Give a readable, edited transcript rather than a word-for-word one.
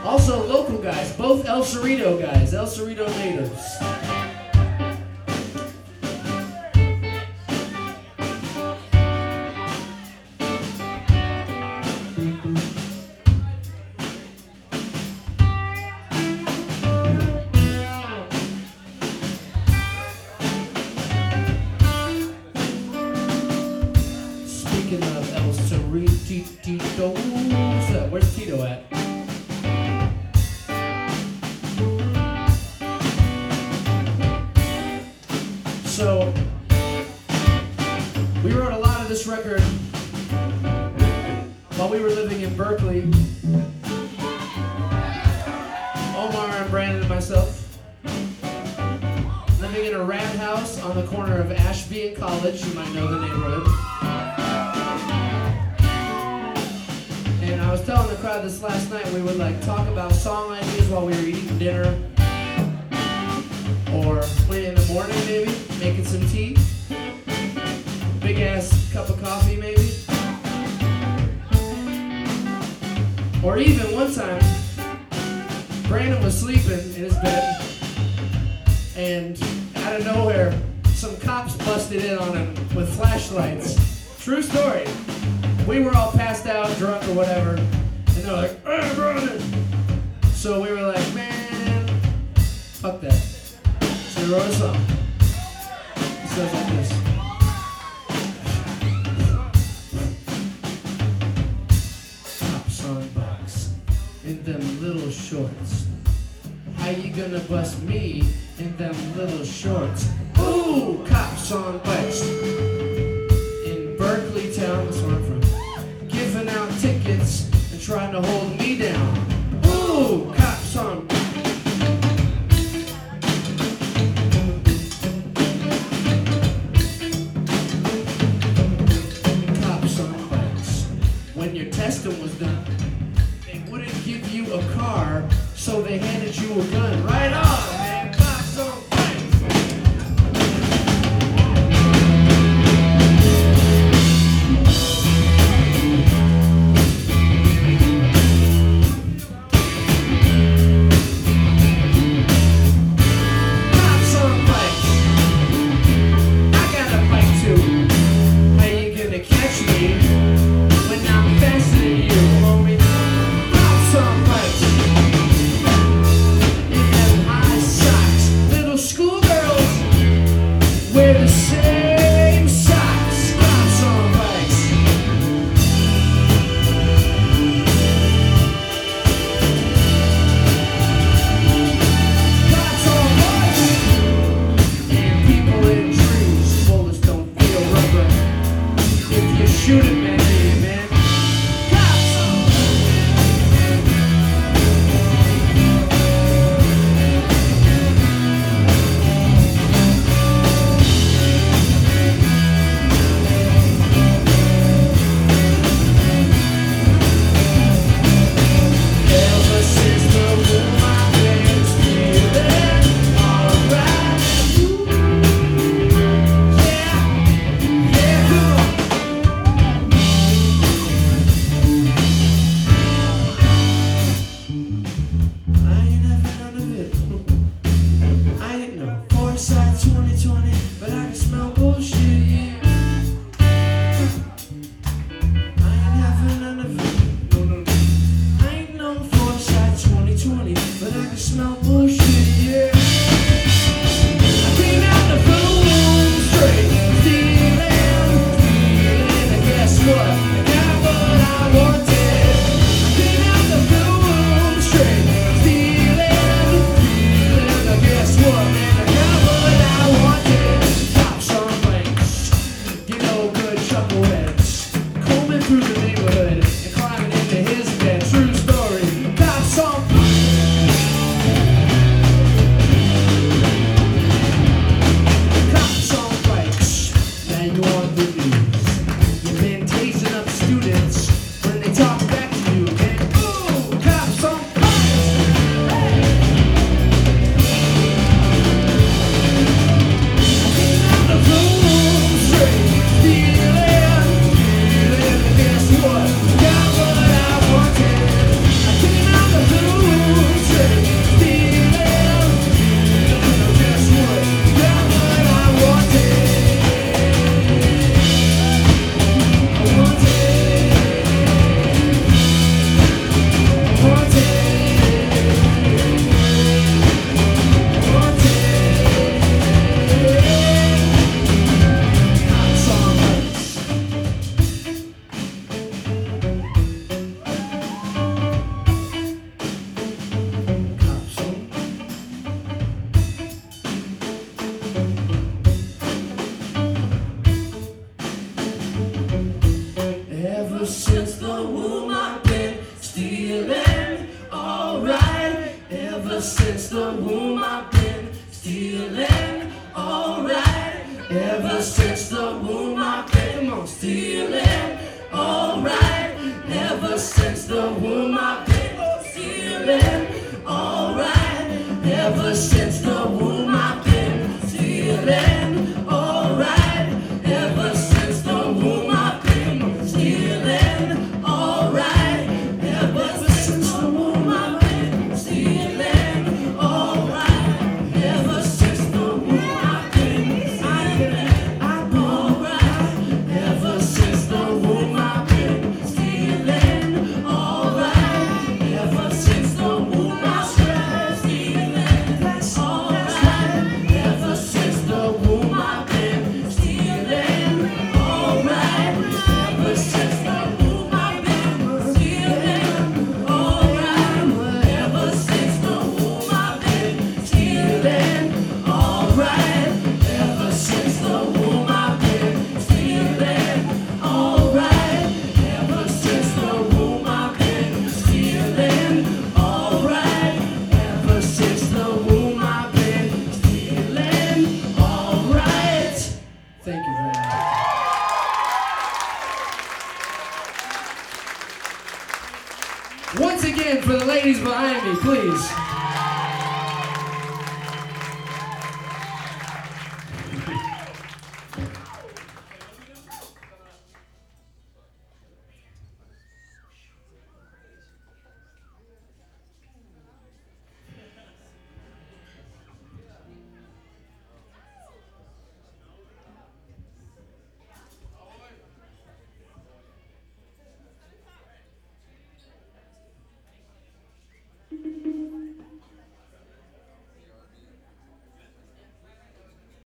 Also local guys, both El Cerrito guys, El Cerrito natives. Speaking of El Cerrito, where's Tito at? So, we wrote a lot of this record while we were living in Berkeley. Omar and Brandon and myself. Living in a rat house on the corner of Ashby and College. You might know the neighborhood. And I was telling the crowd this last night, we would like talk about song ideas while we were eating dinner. Or late in the morning maybe, making some tea. Big ass cup of coffee maybe. Or even one time, Brandon was sleeping in his bed and out of nowhere, some cops busted in on him with flashlights. True story. We were all passed out, drunk or whatever, and they're like, "Hey, Brandon!" So we were like, man, fuck that. So we wrote a song. It says like this. Cops on bikes in them little shorts. How you gonna bust me in them little shorts? Ooh, cops on bikes in Berkeley town, that's where I'm from, giving out tickets and trying to hold me down. Ooh, cops on bikes. When your testing was done, they wouldn't give you a car, so they handed you a gun. Right on, man. Cops on bikes. Cops on bikes. I got a bike too. How you gonna catch me when I'm faster than you, homie? Cops on bikes in them high Ever since the womb I've been stealing, alright. Ever since the womb I've been, come on, stealing, alright. Ever since the womb I've been stealing, alright. Ever since the womb I've been stealing, alright. Ever since the womb I've been stealing, alright. Ever since the womb I've been stealing, alright. Ever since the womb I've been stealing, alright. Ever since the womb I've been stealing, alright. Ever since the womb I've been stealing, alright. Ever since the womb I've been stealing, alright. Ever since the womb I've been stealing, alright. Ever since the womb I've been stealing, alright. Ever since the womb I've been stealing, alright. Ever since the womb I've been stealing, alright. Ever since the womb I've been stealing, alright. Thank you very much. Once again, for the ladies behind me, please.